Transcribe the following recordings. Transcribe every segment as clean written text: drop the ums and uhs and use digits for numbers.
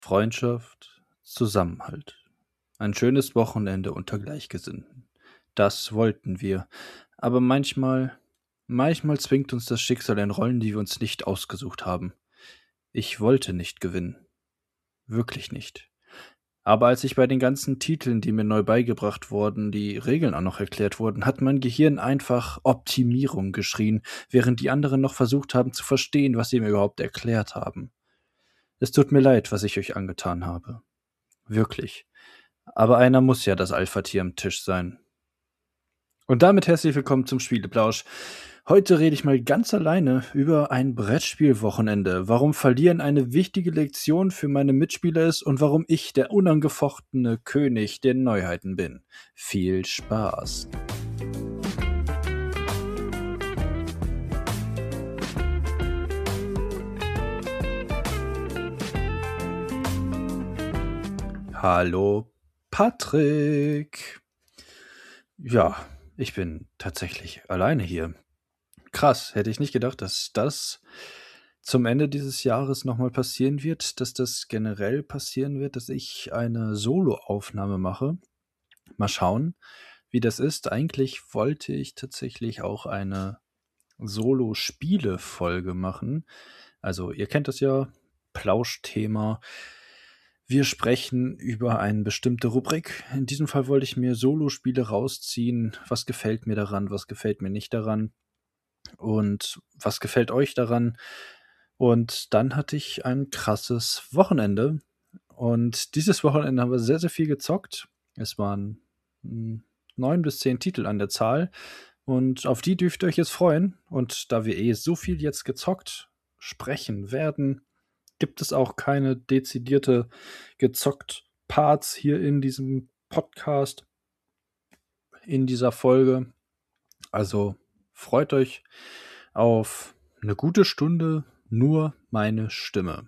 Freundschaft, Zusammenhalt. Ein schönes Wochenende unter Gleichgesinnten. Das wollten wir. Aber manchmal zwingt uns das Schicksal in Rollen, die wir uns nicht ausgesucht haben. Ich wollte nicht gewinnen. Wirklich nicht. Aber als ich bei den ganzen Titeln, die mir neu beigebracht wurden, die Regeln auch noch erklärt wurden, hat mein Gehirn einfach Optimierung geschrien, während die anderen noch versucht haben zu verstehen, was sie mir überhaupt erklärt haben. Es tut mir leid, was ich euch angetan habe. Wirklich. Aber einer muss ja das Alpha-Tier am Tisch sein. Und damit herzlich willkommen zum Spieleplausch. Heute rede ich mal ganz alleine über ein Brettspielwochenende, warum Verlieren eine wichtige Lektion für meine Mitspieler ist und warum ich der unangefochtene König der Neuheiten bin. Viel Spaß! Hallo, Patrick! Ja, ich bin tatsächlich alleine hier. Krass, hätte ich nicht gedacht, dass das zum Ende dieses Jahres nochmal passieren wird, dass das generell passieren wird, dass ich eine Solo-Aufnahme mache. Mal schauen, wie das ist. Eigentlich wollte ich tatsächlich auch eine Solo-Spiele-Folge machen. Also, ihr kennt das ja, Plauschthema. Wir sprechen über eine bestimmte Rubrik. In diesem Fall wollte ich mir Solo-Spiele rausziehen. Was gefällt mir daran, was gefällt mir nicht daran? Und was gefällt euch daran? Und dann hatte ich ein krasses Wochenende. Und dieses Wochenende haben wir sehr, sehr viel gezockt. Es waren 9 bis 10 Titel an der Zahl. Und auf die dürft ihr euch jetzt freuen. Und da wir so viel jetzt gezockt sprechen werden, gibt es auch keine dezidierte gezockt Parts hier in diesem Podcast, in dieser Folge. Also freut euch auf eine gute Stunde nur meine Stimme.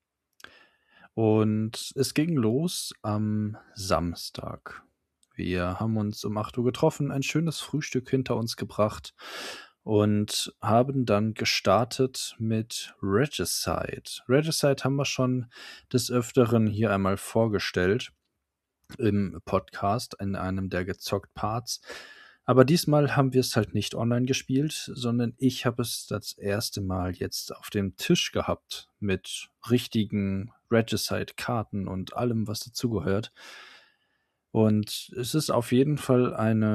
Und es ging los am Samstag. Wir haben uns um 8 Uhr getroffen, ein schönes Frühstück hinter uns gebracht und haben dann gestartet mit Regicide. Regicide haben wir schon des Öfteren hier einmal vorgestellt im Podcast, in einem der gezockt Parts. Aber diesmal haben wir es halt nicht online gespielt, sondern ich habe es das erste Mal jetzt auf dem Tisch gehabt mit richtigen Regicide-Karten und allem, was dazugehört. Und es ist auf jeden Fall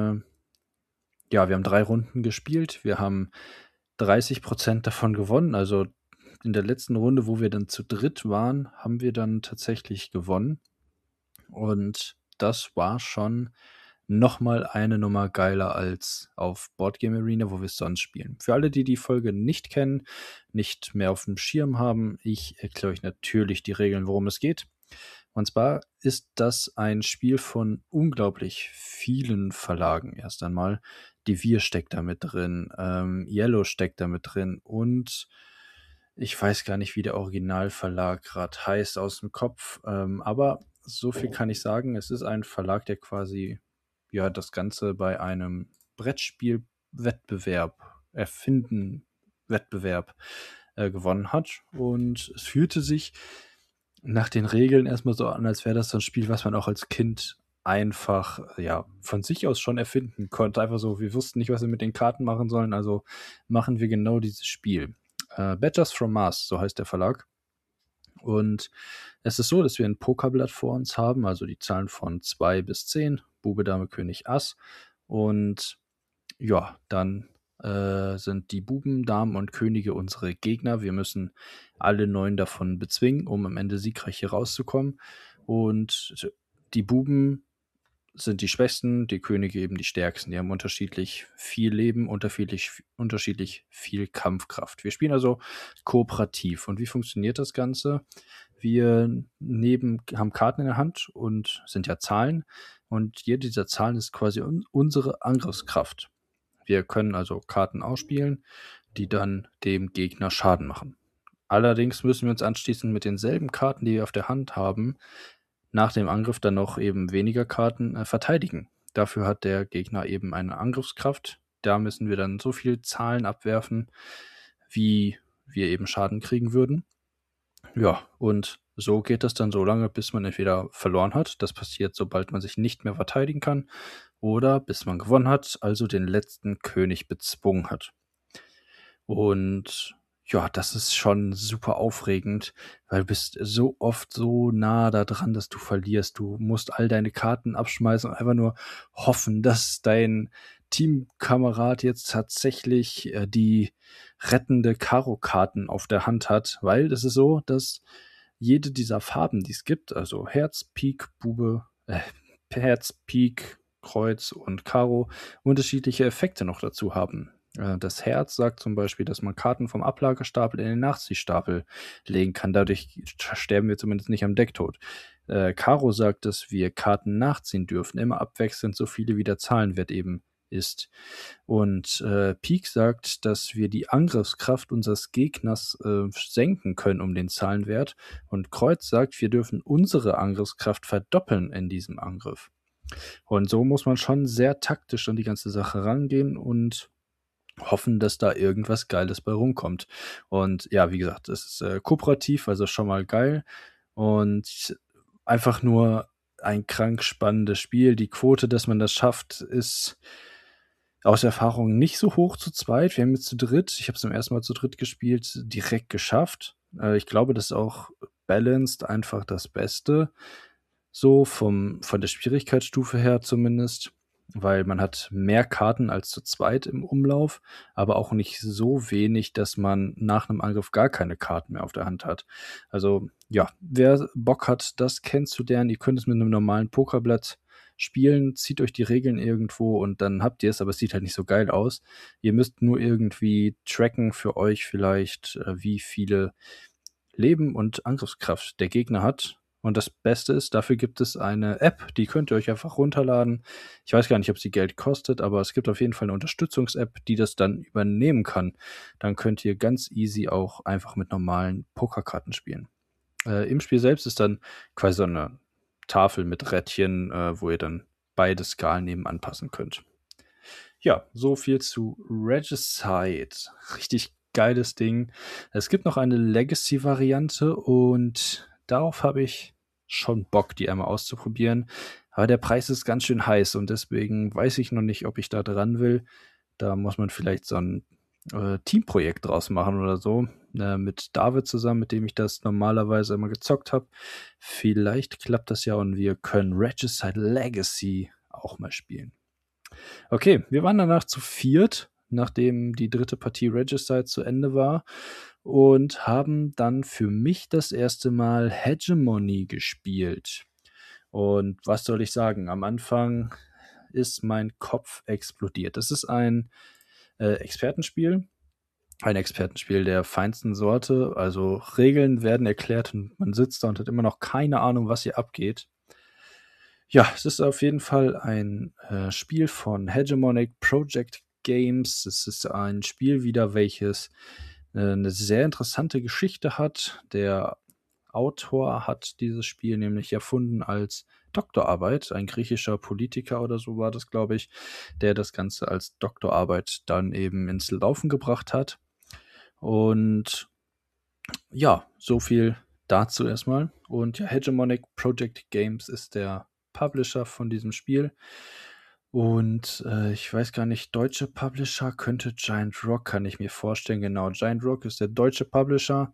wir haben 3 Runden gespielt. Wir haben 30% davon gewonnen. Also in der letzten Runde, wo wir dann zu dritt waren, haben wir dann tatsächlich gewonnen. Und das war schon nochmal eine Nummer geiler als auf Boardgame Arena, wo wir es sonst spielen. Für alle, die die Folge nicht kennen, nicht mehr auf dem Schirm haben, ich erkläre euch natürlich die Regeln, worum es geht. Und zwar ist das ein Spiel von unglaublich vielen Verlagen erst einmal. Die Wir steckt da mit drin, Yellow steckt da mit drin und ich weiß gar nicht, wie der Originalverlag gerade heißt aus dem Kopf, aber so viel kann ich sagen, es ist ein Verlag, der quasi das Ganze bei einem Brettspielwettbewerb, Wettbewerb gewonnen hat. Und es fühlte sich nach den Regeln erstmal so an, als wäre das so ein Spiel, was man auch als Kind einfach von sich aus schon erfinden konnte. Einfach so, wir wussten nicht, was wir mit den Karten machen sollen, also machen wir genau dieses Spiel. Badgers from Mars, so heißt der Verlag. Und es ist so, dass wir ein Pokerblatt vor uns haben, also die Zahlen von 2 bis 10, Bube, Dame, König, Ass. Und dann sind die Buben, Damen und Könige unsere Gegner. Wir müssen alle 9 davon bezwingen, um am Ende siegreich hier rauszukommen. Und die Buben sind die Schwächsten, die Könige eben die Stärksten. Die haben unterschiedlich viel Leben, unterschiedlich viel Kampfkraft. Wir spielen also kooperativ. Und wie funktioniert das Ganze? Wir haben Karten in der Hand und sind ja Zahlen. Und jede dieser Zahlen ist quasi unsere Angriffskraft. Wir können also Karten ausspielen, die dann dem Gegner Schaden machen. Allerdings müssen wir uns anschließend mit denselben Karten, die wir auf der Hand haben, nach dem Angriff dann noch eben weniger Karten verteidigen. Dafür hat der Gegner eben eine Angriffskraft. Da müssen wir dann so viel Zahlen abwerfen, wie wir eben Schaden kriegen würden. Ja, und so geht das dann so lange, bis man entweder verloren hat, das passiert, sobald man sich nicht mehr verteidigen kann, oder bis man gewonnen hat, also den letzten König bezwungen hat. Und ja, das ist schon super aufregend, weil du bist so oft so nah da dran, dass du verlierst. Du musst all deine Karten abschmeißen und einfach nur hoffen, dass dein Teamkamerad jetzt tatsächlich die rettende Karo-Karten auf der Hand hat, weil es ist so, dass jede dieser Farben, die es gibt, also Herz, Pik, Bube, Herz, Pik, Kreuz und Karo, unterschiedliche Effekte noch dazu haben. Das Herz sagt zum Beispiel, dass man Karten vom Ablagestapel in den Nachziehstapel legen kann. Dadurch sterben wir zumindest nicht am Decktod. Karo sagt, dass wir Karten nachziehen dürfen, immer abwechselnd, so viele wie der Zahlenwert eben ist. Und Pik sagt, dass wir die Angriffskraft unseres Gegners senken können um den Zahlenwert. Und Kreuz sagt, wir dürfen unsere Angriffskraft verdoppeln in diesem Angriff. Und so muss man schon sehr taktisch an die ganze Sache rangehen und hoffen, dass da irgendwas Geiles bei rumkommt. Und ja, wie gesagt, es ist kooperativ, also schon mal geil. Und einfach nur ein krank spannendes Spiel. Die Quote, dass man das schafft, ist aus Erfahrung nicht so hoch zu zweit. Wir haben jetzt zu dritt, ich habe es zum ersten Mal zu dritt gespielt, direkt geschafft. Ich glaube, das ist auch balanced einfach das Beste. So von der Schwierigkeitsstufe her zumindest, weil man hat mehr Karten als zu zweit im Umlauf, aber auch nicht so wenig, dass man nach einem Angriff gar keine Karten mehr auf der Hand hat. Also ja, wer Bock hat, das kennenzulernen, ihr könnt es mit einem normalen Pokerblatt spielen, zieht euch die Regeln irgendwo und dann habt ihr es, aber es sieht halt nicht so geil aus. Ihr müsst nur irgendwie tracken für euch vielleicht, wie viele Leben und Angriffskraft der Gegner hat. Und das Beste ist, dafür gibt es eine App, die könnt ihr euch einfach runterladen. Ich weiß gar nicht, ob sie Geld kostet, aber es gibt auf jeden Fall eine Unterstützungs-App, die das dann übernehmen kann. Dann könnt ihr ganz easy auch einfach mit normalen Pokerkarten spielen. Im Spiel selbst ist dann quasi so eine Tafel mit Rädchen, wo ihr dann beide Skalen eben anpassen könnt. Ja, so viel zu Regicide. Richtig geiles Ding. Es gibt noch eine Legacy-Variante und darauf habe ich schon Bock, die einmal auszuprobieren. Aber der Preis ist ganz schön heiß und deswegen weiß ich noch nicht, ob ich da dran will. Da muss man vielleicht so ein Teamprojekt draus machen oder so. Mit David zusammen, mit dem ich das normalerweise immer gezockt habe. Vielleicht klappt das ja und wir können Regicide Legacy auch mal spielen. Okay, wir waren danach zu viert, nachdem die dritte Partie Regicide zu Ende war und haben dann für mich das erste Mal Hegemony gespielt. Und was soll ich sagen? Am Anfang ist mein Kopf explodiert. Das ist ein Expertenspiel. Ein Expertenspiel der feinsten Sorte. Also Regeln werden erklärt und man sitzt da und hat immer noch keine Ahnung, was hier abgeht. Ja, es ist auf jeden Fall ein Spiel von Hegemonic Project Games. Es ist ein Spiel wieder, welches eine sehr interessante Geschichte hat. Der Autor hat dieses Spiel nämlich erfunden als Doktorarbeit. Ein griechischer Politiker oder so war das, glaube ich, der das Ganze als Doktorarbeit dann eben ins Laufen gebracht hat. Und ja, so viel dazu erstmal. Und ja, Hegemonic Project Games ist der Publisher von diesem Spiel. Und ich weiß gar nicht, deutsche Publisher könnte Giant Rock, kann ich mir vorstellen. Genau, Giant Rock ist der deutsche Publisher.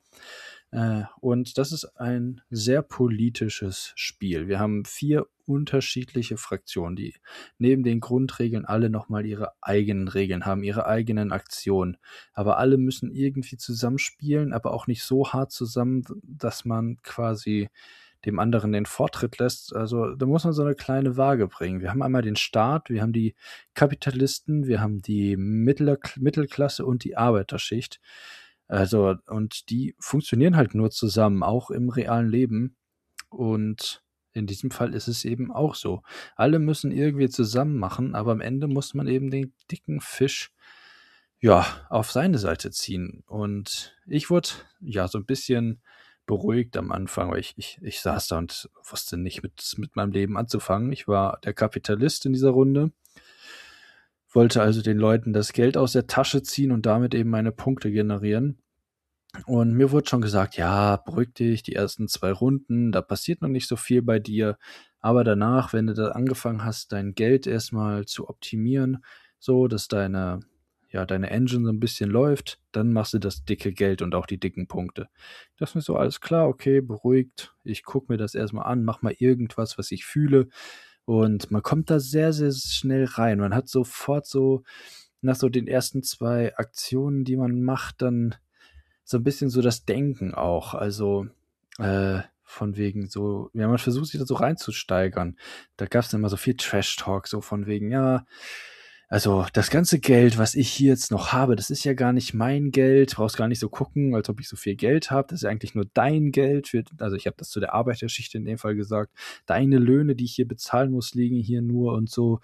Und das ist ein sehr politisches Spiel. Wir haben 4 unterschiedliche Fraktionen, die neben den Grundregeln alle nochmal ihre eigenen Regeln haben, ihre eigenen Aktionen. Aber alle müssen irgendwie zusammenspielen, aber auch nicht so hart zusammen, dass man quasi dem anderen den Vortritt lässt. Also da muss man so eine kleine Waage bringen. Wir haben einmal den Staat, wir haben die Kapitalisten, wir haben die Mittelklasse und die Arbeiterschicht. Also, und die funktionieren halt nur zusammen, auch im realen Leben. Und in diesem Fall ist es eben auch so. Alle müssen irgendwie zusammen machen, aber am Ende muss man eben den dicken Fisch, ja, auf seine Seite ziehen. Und ich wurde, ja, so ein bisschen beruhigt am Anfang, weil ich saß da und wusste nicht mit meinem Leben anzufangen. Ich war der Kapitalist in dieser Runde, wollte also den Leuten das Geld aus der Tasche ziehen und damit eben meine Punkte generieren. Und mir wurde schon gesagt: „Ja, beruhig dich, die ersten 2 Runden, da passiert noch nicht so viel bei dir, aber danach, wenn du da angefangen hast, dein Geld erstmal zu optimieren, so dass deine Engine so ein bisschen läuft, dann machst du das dicke Geld und auch die dicken Punkte.“ Das ist mir so: „Alles klar, okay, beruhigt. Ich gucke mir das erstmal an, mache mal irgendwas, was ich fühle.“ Und man kommt da sehr, sehr schnell rein. Man hat sofort so nach so den ersten 2 Aktionen, die man macht, dann so 'n bisschen so das Denken auch. Also, von wegen so, ja, man versucht sich da so reinzusteigern. Da gab's dann immer so viel Trash-Talk, so von wegen: „Ja, also, das ganze Geld, was ich hier jetzt noch habe, das ist ja gar nicht mein Geld. Brauchst gar nicht so gucken, als ob ich so viel Geld habe. Das ist ja eigentlich nur dein Geld für“, also, ich habe das zu der Arbeiterschicht in dem Fall gesagt. „Deine Löhne, die ich hier bezahlen muss, liegen hier nur“ und so.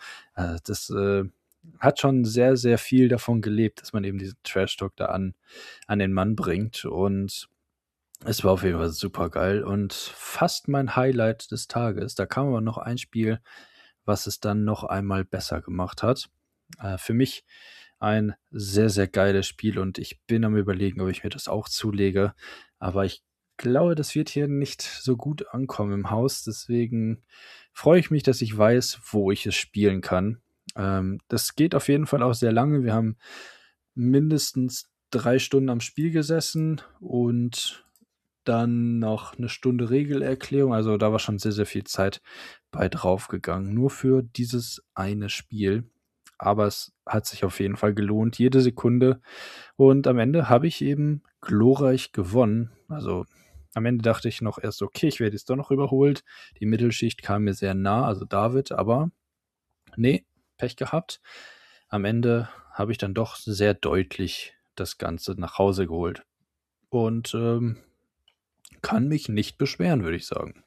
Das hat schon sehr, sehr viel davon gelebt, dass man eben diesen Trash-Talk da an den Mann bringt, und es war auf jeden Fall supergeil und fast mein Highlight des Tages. Da kam aber noch ein Spiel, was es dann noch einmal besser gemacht hat. Für mich ein sehr, sehr geiles Spiel, und ich bin am Überlegen, ob ich mir das auch zulege, aber ich glaube, das wird hier nicht so gut ankommen im Haus. Deswegen freue ich mich, dass ich weiß, wo ich es spielen kann. Das geht auf jeden Fall auch sehr lange. Wir haben mindestens 3 Stunden am Spiel gesessen und dann noch 'ne Stunde Regelerklärung. Also, da war schon sehr, sehr viel Zeit bei draufgegangen, nur für dieses eine Spiel. Aber es hat sich auf jeden Fall gelohnt, jede Sekunde. Und am Ende habe ich eben glorreich gewonnen. Also, am Ende dachte ich noch erst: „Okay, ich werde jetzt doch noch überholt.“ Die Mittelschicht kam mir sehr nah, also David, aber ne, Pech gehabt. Am Ende habe ich dann doch sehr deutlich das Ganze nach Hause geholt und, kann mich nicht beschweren, würde ich sagen.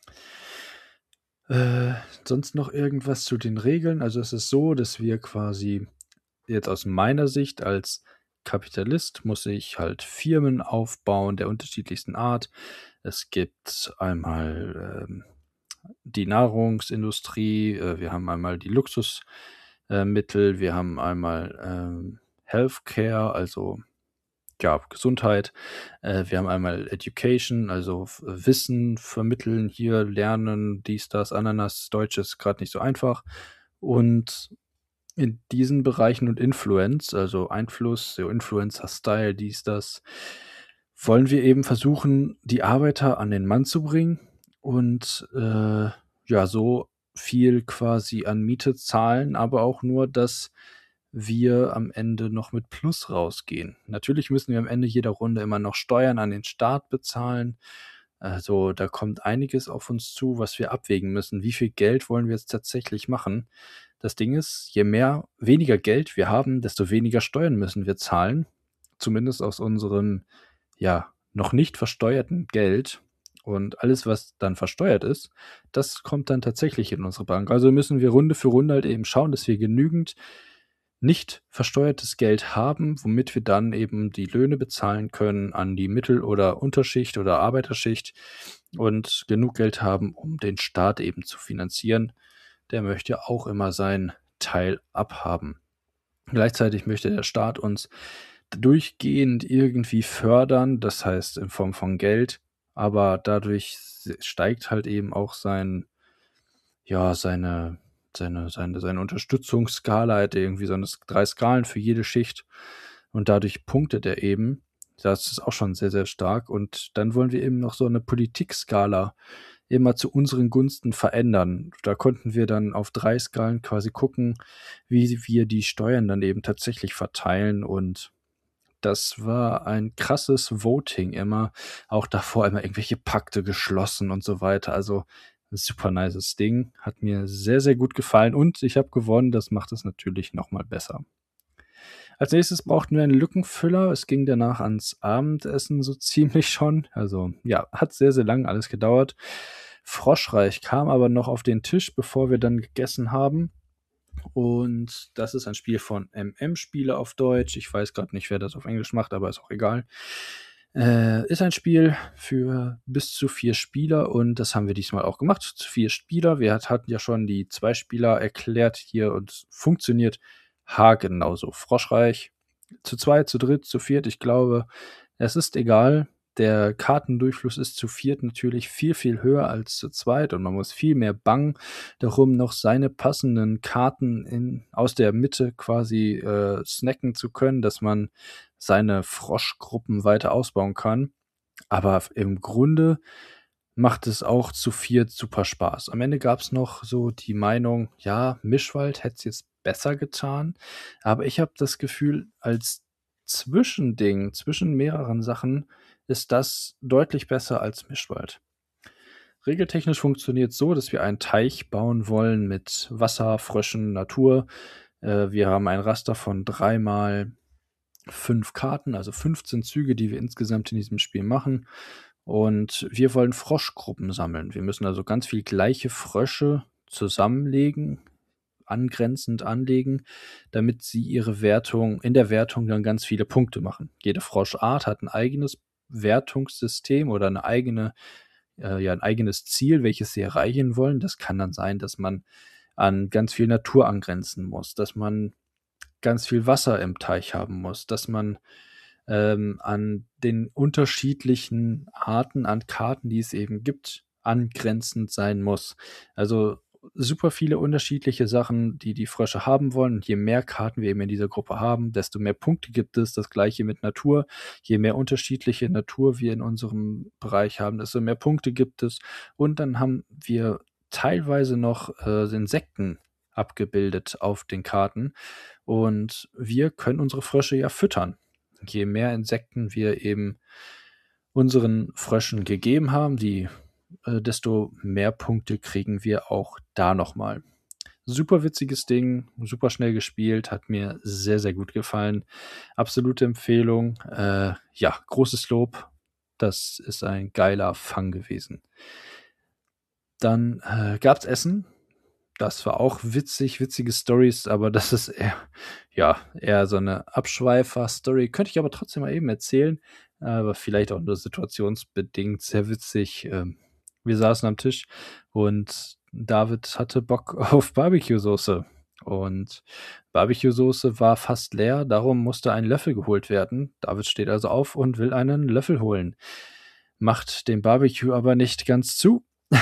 Äh, Sonst noch irgendwas zu den Regeln? Also, es ist so, dass wir quasi jetzt aus meiner Sicht als Kapitalist muss ich halt Firmen aufbauen der unterschiedlichsten Art. Es gibt einmal, die Nahrungsindustrie, wir haben einmal die Luxusmittel, wir haben einmal, Healthcare, also ja, Gesundheit. Wir haben einmal Education, also Wissen vermitteln, hier lernen, dies, das, Ananas. Deutsch ist gerade nicht so einfach. Und in diesen Bereichen und Influence, also Einfluss, so Influencer-Style, dies, das, wollen wir eben versuchen, die Arbeiter an den Mann zu bringen und, ja, so viel quasi an Miete zahlen, aber auch nur, dass wir am Ende noch mit Plus rausgehen. Natürlich müssen wir am Ende jeder Runde immer noch Steuern an den Staat bezahlen. Also, da kommt einiges auf uns zu, was wir abwägen müssen. Wie viel Geld wollen wir jetzt tatsächlich machen? Das Ding ist, je weniger Geld wir haben, desto weniger Steuern müssen wir zahlen. Zumindest aus unserem, ja, noch nicht versteuerten Geld. Und alles, was dann versteuert ist, das kommt dann tatsächlich in unsere Bank. Also müssen wir Runde für Runde halt eben schauen, dass wir genügend nicht versteuertes Geld haben, womit wir dann eben die Löhne bezahlen können an die Mittel- oder Unterschicht oder Arbeiterschicht und genug Geld haben, um den Staat eben zu finanzieren. Der möchte auch immer seinen Teil abhaben. Gleichzeitig möchte der Staat uns durchgehend irgendwie fördern, das heißt in Form von Geld, aber dadurch steigt halt eben auch ja, seine Unterstützungsskala. Er hat irgendwie so 'ne 3 Skalen für jede Schicht und dadurch punktet er eben. Das ist auch schon sehr, sehr stark, und dann wollen wir eben noch so 'ne Politikskala immer zu unseren Gunsten verändern. Da konnten wir dann auf 3 Skalen quasi gucken, wie wir die Steuern dann eben tatsächlich verteilen, und das war ein krasses Voting immer. Auch davor immer irgendwelche Pakte geschlossen und so weiter. Also, super nices Ding. Hat mir sehr, sehr gut gefallen, und ich habe gewonnen. Das macht es natürlich noch mal besser. Als Nächstes brauchten wir einen Lückenfüller. Es ging danach ans Abendessen so ziemlich schon. Also, ja, hat sehr, sehr lang alles gedauert. Froschreich kam aber noch auf den Tisch, bevor wir dann gegessen haben. Und das ist ein Spiel von MM-Spiele auf Deutsch. Ich weiß gerade nicht, wer das auf Englisch macht, aber ist auch egal. Ist ein Spiel für bis zu 4 Spieler, und das haben wir diesmal auch gemacht. Zu 4 Spieler. Wir hatten ja schon die 2 Spieler erklärt hier, und funktioniert haargenauso. Froschreich zu zweit, zu dritt, zu viert. Ich glaube, Es ist egal, der Kartendurchfluss ist zu viert natürlich viel, viel höher als zu zweit und man muss viel mehr bangen darum, noch seine passenden Karten aus der Mitte quasi snacken zu können, dass man seine Froschgruppen weiter ausbauen kann. Aber im Grunde macht es auch zu viert super Spaß. Am Ende gab es noch so die Meinung, ja, Mischwald hätte es jetzt besser getan, aber ich habe das Gefühl, als Zwischending zwischen mehreren Sachen ist das deutlich besser als Mischwald. Regeltechnisch funktioniert so, dass wir einen Teich bauen wollen mit Wasser, Fröschen, Natur. Wir haben ein Raster von 3 mal 5 Karten, also 15 Züge, die wir insgesamt in diesem Spiel machen. Und wir wollen Froschgruppen sammeln. Wir müssen also ganz viel gleiche Frösche zusammenlegen, angrenzend anlegen, damit sie ihre Wertung in der Wertung dann ganz viele Punkte machen. Jede Froschart hat ein eigenes Wertungssystem oder ein eigenes Ziel, welches sie erreichen wollen. Das kann dann sein, dass man an ganz viel Natur angrenzen muss, dass man ganz viel Wasser im Teich haben muss, dass man an den unterschiedlichen Arten an Karten, die es eben gibt, angrenzend sein muss. Also super viele unterschiedliche Sachen, die die Frösche haben wollen. Und je mehr Karten wir eben in dieser Gruppe haben, desto mehr Punkte gibt es. Das gleiche mit Natur. Je mehr unterschiedliche Natur wir in unserem Bereich haben, desto mehr Punkte gibt es. Und dann haben wir teilweise noch Insekten abgebildet auf den Karten. Und wir können unsere Frösche ja füttern. Je mehr Insekten wir eben unseren Fröschen gegeben haben, desto mehr Punkte kriegen wir auch da nochmal. Super witziges Ding, super schnell gespielt, hat mir sehr, sehr gut gefallen. Absolute Empfehlung. Ja, großes Lob. Das ist ein geiler Fang gewesen. Dann gab's Essen. Das war auch witzige Stories, aber das ist eher so eine Abschweifer-Story. Könnte ich aber trotzdem mal eben erzählen, aber vielleicht auch nur situationsbedingt sehr witzig. Wir saßen am Tisch und David hatte Bock auf Barbecue-Soße. Und Barbecue-Soße war fast leer, darum musste ein Löffel geholt werden. David steht also auf und will einen Löffel holen. Macht den Barbecue aber nicht ganz zu.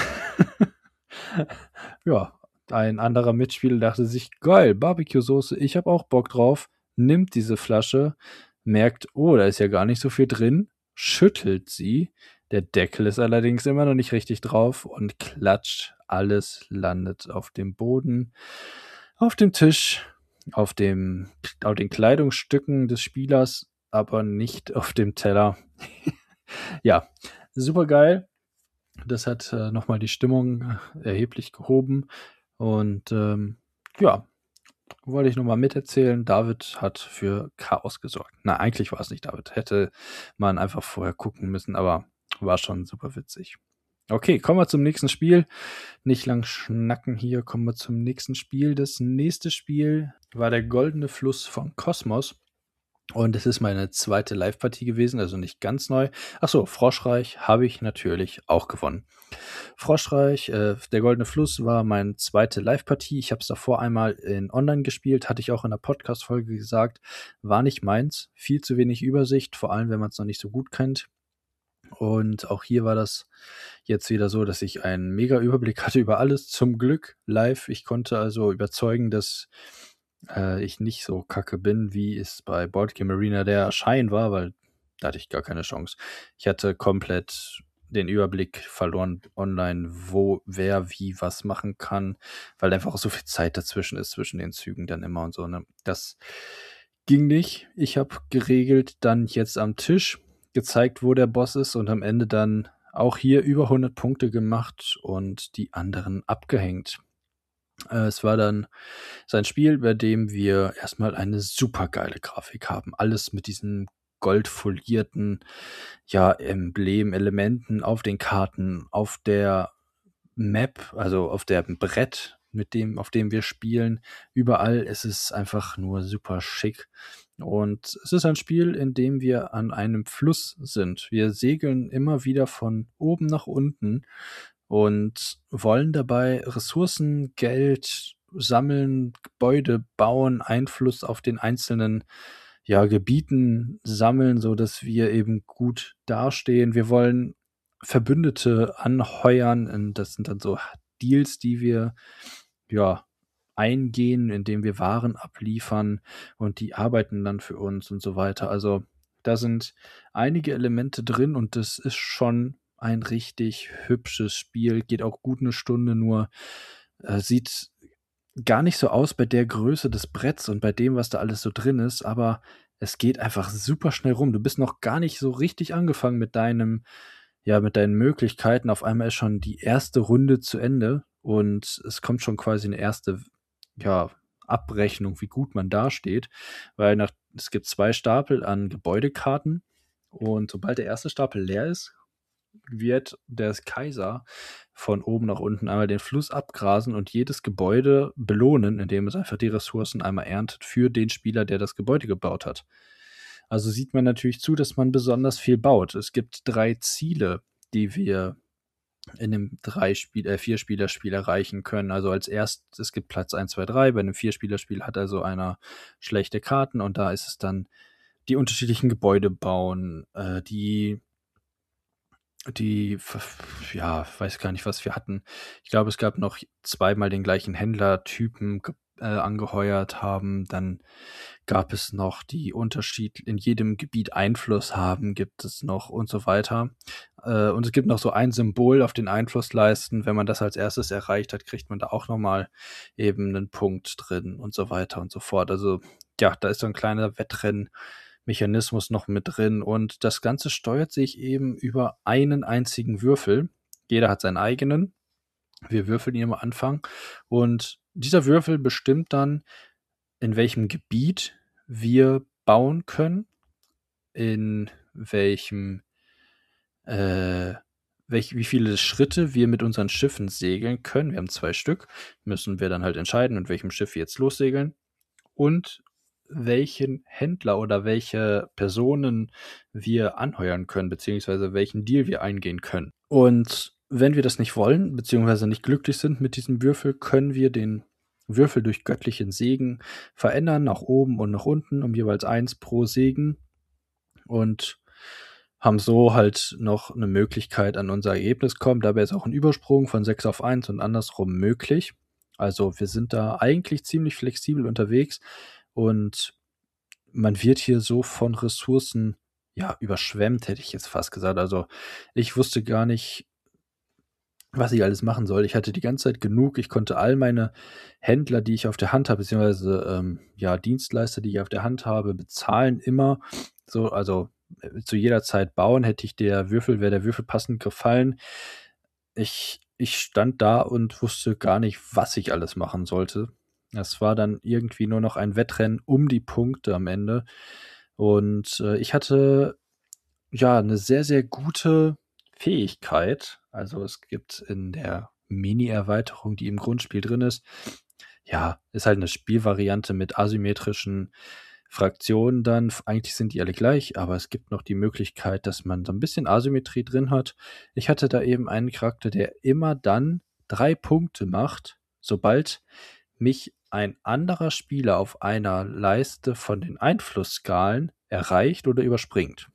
Ja, ein anderer Mitspieler dachte sich, geil, Barbecue-Soße, ich habe auch Bock drauf, nimmt diese Flasche, merkt, oh, da ist ja gar nicht so viel drin, schüttelt sie, der Deckel ist allerdings immer noch nicht richtig drauf und klatscht, alles landet auf dem Boden, auf dem Tisch, auf den Kleidungsstücken des Spielers, aber nicht auf dem Teller. Ja, super geil. Das hat nochmal die Stimmung erheblich gehoben. Und ja, wollte ich nochmal miterzählen. David hat für Chaos gesorgt. Na, eigentlich war es nicht David. Hätte man einfach vorher gucken müssen, aber war schon super witzig. Okay, kommen wir zum nächsten Spiel. Nicht lang schnacken hier, kommen wir zum nächsten Spiel. Das nächste Spiel war der Goldene Fluss von Kosmos. Und es ist meine zweite Live-Partie gewesen, also nicht ganz neu. Achso, Froschreich habe ich natürlich auch gewonnen. Froschreich, der Goldene Fluss war meine zweite Live-Partie. Ich habe es davor einmal in Online gespielt, hatte ich auch in der Podcast-Folge gesagt. War nicht meins, viel zu wenig Übersicht, vor allem wenn man es noch nicht so gut kennt. Und auch hier war das jetzt wieder so, dass ich einen mega Überblick hatte über alles, zum Glück live. Ich konnte also überzeugen, dass ich nicht so kacke bin, wie es bei Boardgame Arena der Schein war, weil da hatte ich gar keine Chance. Ich hatte komplett den Überblick verloren online, wo wer wie was machen kann, weil einfach auch so viel Zeit dazwischen ist, zwischen den Zügen dann immer und so. Ne? Das ging nicht. Ich habe geregelt dann jetzt am Tisch gezeigt, wo der Boss ist und am Ende dann auch hier über 100 Punkte gemacht und die anderen abgehängt. Es war dann sein Spiel, bei dem wir erstmal eine super geile Grafik haben. Alles mit diesen goldfolierten, ja, Emblemelementen auf den Karten, auf der Map, also auf dem Brett, auf dem wir spielen. Überall ist es einfach nur super schick. Und es ist ein Spiel, in dem wir an einem Fluss sind. Wir segeln immer wieder von oben nach unten und wollen dabei Ressourcen, Geld sammeln, Gebäude bauen, Einfluss auf den einzelnen ja, Gebieten sammeln, sodass wir eben gut dastehen. Wir wollen Verbündete anheuern und das sind dann so Deals, die wir, ja, eingehen, indem wir Waren abliefern und die arbeiten dann für uns und so weiter. Also, da sind einige Elemente drin und das ist schon ein richtig hübsches Spiel, geht auch gut 'ne Stunde nur, sieht gar nicht so aus bei der Größe des Bretts und bei dem, was da alles so drin ist, aber es geht einfach super schnell rum. Du bist noch gar nicht so richtig angefangen mit deinen Möglichkeiten. Auf einmal ist schon die erste Runde zu Ende und es kommt schon quasi eine erste, ja, Abrechnung, wie gut man dasteht, weil es gibt 2 Stapel an Gebäudekarten und sobald der erste Stapel leer ist, wird der Kaiser von oben nach unten einmal den Fluss abgrasen und jedes Gebäude belohnen, indem es einfach die Ressourcen einmal erntet für den Spieler, der das Gebäude gebaut hat. Also sieht man natürlich zu, dass man besonders viel baut. Es gibt 3 Ziele, die wir in dem 4-Spieler-Spiel erreichen können. Also als erstes, es gibt Platz 1, 2, 3. Bei einem 4-Spieler-Spiel hat also einer schlechte Karten und da ist es dann die unterschiedlichen Gebäude bauen, ja, weiß gar nicht, was wir hatten. Ich glaube, es gab noch zweimal den gleichen Händlertypen angeheuert haben. Dann gab es noch die Unterschied in jedem Gebiet Einfluss haben, gibt es noch und so weiter. Und es gibt noch so ein Symbol auf den Einflussleisten. Wenn man das als erstes erreicht hat, kriegt man da auch nochmal eben einen Punkt drin und so weiter und so fort. Also ja, da ist so ein kleiner Wettrennmechanismus noch mit drin und das Ganze steuert sich eben über einen einzigen Würfel. Jeder hat seinen eigenen. Wir würfeln ihn am Anfang und dieser Würfel bestimmt dann, in welchem Gebiet wir bauen können, in welchem, äh, wie viele Schritte wir mit unseren Schiffen segeln können. Wir haben 2 Stück, müssen wir dann halt entscheiden, mit welchem Schiff wir jetzt lossegeln und welchen Händler oder welche Personen wir anheuern können, beziehungsweise welchen Deal wir eingehen können. Und wenn wir das nicht wollen, beziehungsweise nicht glücklich sind mit diesem Würfel, können wir den Würfel durch göttlichen Segen verändern, nach oben und nach unten, um jeweils 1 pro Segen und haben so halt noch eine Möglichkeit an unser Ergebnis kommen. Dabei ist auch ein Übersprung von 6 auf 1 und andersrum möglich. Also, wir sind da eigentlich ziemlich flexibel unterwegs und man wird hier so von Ressourcen, ja, überschwemmt, hätte ich jetzt fast gesagt. Also, ich wusste gar nicht, was ich alles machen soll. Ich hatte die ganze Zeit genug. Ich konnte all meine Händler, die ich auf der Hand habe, beziehungsweise, ja, Dienstleister, die ich auf der Hand habe, bezahlen immer so, also, zu jeder Zeit bauen. Hätte ich wäre der Würfel passend gefallen. Ich stand da und wusste gar nicht, was ich alles machen sollte. Es war dann irgendwie nur noch ein Wettrennen um die Punkte am Ende. Und, ich hatte, ja, eine sehr, sehr gute Fähigkeit. Also, es gibt in der Mini-Erweiterung, die im Grundspiel drin ist, ja, ist halt eine Spielvariante mit asymmetrischen Fraktionen dann. Eigentlich sind die alle gleich, aber es gibt noch die Möglichkeit, dass man so ein bisschen Asymmetrie drin hat. Ich hatte da eben einen Charakter, der immer dann 3 Punkte macht, sobald mich ein anderer Spieler auf einer Leiste von den Einflussskalen erreicht oder überspringt.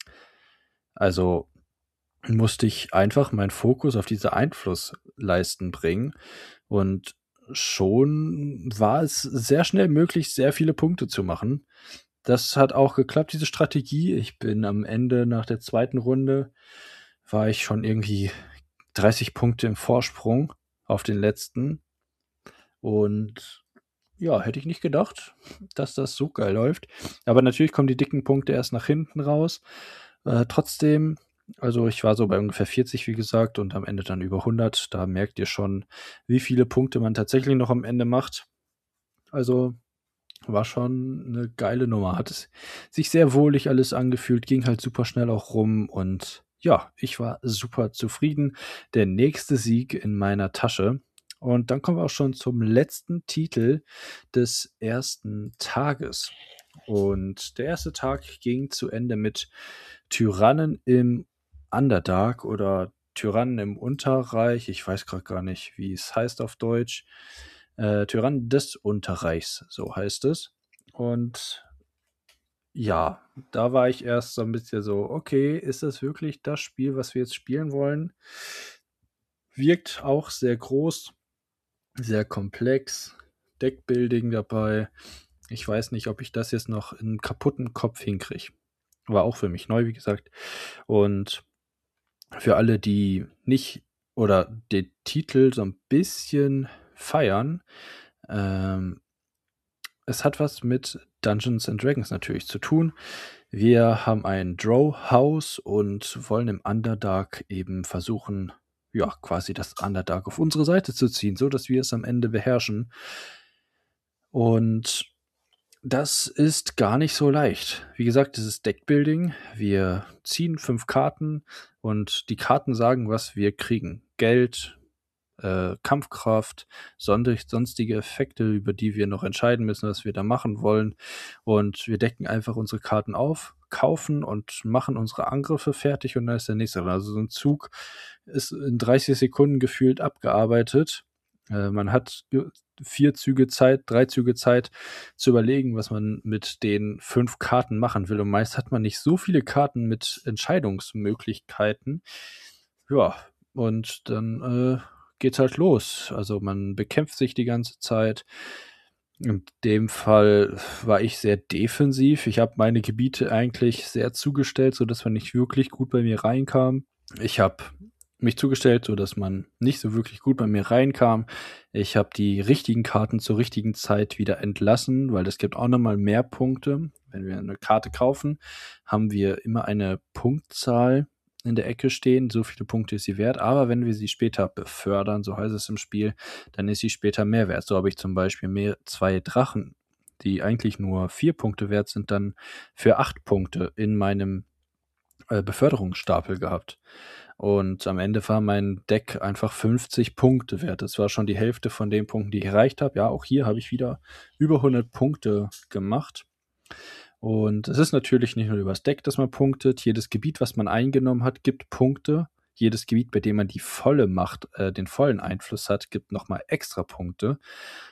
Also musste ich einfach meinen Fokus auf diese Einflussleisten bringen und schon war es sehr schnell möglich, sehr viele Punkte zu machen. Das hat auch geklappt, diese Strategie. Ich bin am Ende nach der 2. Runde war ich schon irgendwie 30 Punkte im Vorsprung auf den letzten und ja, hätte ich nicht gedacht, dass das so geil läuft. Aber natürlich kommen die dicken Punkte erst nach hinten raus. Trotzdem, also ich war so bei ungefähr 40, wie gesagt, und am Ende dann über 100. Da merkt ihr schon, wie viele Punkte man tatsächlich noch am Ende macht. Also war schon eine geile Nummer. Hat es sich sehr wohlig alles angefühlt, ging halt super schnell auch rum und ja, ich war super zufrieden. Der nächste Sieg in meiner Tasche. Und dann kommen wir auch schon zum letzten Titel des ersten Tages. Und der erste Tag ging zu Ende mit Tyrannen im Underdark oder Tyrannen im Unterreich. Ich weiß gerade gar nicht, wie es heißt auf Deutsch. Tyrannen des Unterreichs, so heißt es. Und Ja, da war ich erst so ein bisschen so: „Okay, ist das wirklich das Spiel, was wir jetzt spielen wollen?“ Wirkt auch sehr groß, sehr komplex, Deckbuilding dabei. Ich weiß nicht, ob ich das jetzt noch in 'nem kaputten Kopf hinkriege. War auch für mich neu, wie gesagt. Und für alle, die nicht oder den Titel so 'n bisschen feiern, ähm, es hat was mit Dungeons& and Dragons natürlich zu tun. Wir haben ein Drow-Haus und wollen im Underdark eben versuchen, ja, quasi das Underdark auf unsere Seite zu ziehen, so dass wir es am Ende beherrschen. Und das ist gar nicht so leicht. Wie gesagt, dieses Deckbuilding. Wir ziehen 5 Karten und die Karten sagen, was wir kriegen. Geld, Kampfkraft, sonstige Effekte, über die wir noch entscheiden müssen, was wir da machen wollen. Und wir decken einfach unsere Karten auf, kaufen und machen unsere Angriffe fertig und dann ist der nächste dran. Also so ein Zug ist in 30 Sekunden gefühlt abgearbeitet. Man hat 4 Züge Zeit, 3 Züge Zeit zu überlegen, was man mit den 5 Karten machen will. Und meist hat man nicht so viele Karten mit Entscheidungsmöglichkeiten. Ja, und dann geht's halt los. Also, man bekämpft sich die ganze Zeit. In dem Fall war ich sehr defensiv. Ich habe meine Gebiete eigentlich sehr zugestellt, sodass man nicht wirklich gut bei mir reinkam. Ich habe mich zugestellt, sodass man nicht so wirklich gut bei mir reinkam. Ich habe die richtigen Karten zur richtigen Zeit wieder entlassen, weil es gibt auch noch mal mehr Punkte. Wenn wir eine Karte kaufen, haben wir immer eine Punktzahl in der Ecke stehen. So viele Punkte ist sie wert. Aber wenn wir sie später befördern, so heißt es im Spiel, dann ist sie später mehr wert. So habe ich zum Beispiel 2 Drachen, die eigentlich nur 4 Punkte wert sind, dann für 8 Punkte in meinem Beförderungsstapel gehabt. Und am Ende war mein Deck einfach 50 Punkte wert. Das war schon die Hälfte von den Punkten, die ich erreicht habe. Ja, auch hier habe ich wieder über 100 Punkte gemacht. Und es ist natürlich nicht nur übers Deck, dass man punktet. Jedes Gebiet, was man eingenommen hat, gibt Punkte. Jedes Gebiet, bei dem man die volle Macht, den vollen Einfluss hat, gibt noch mal extra Punkte.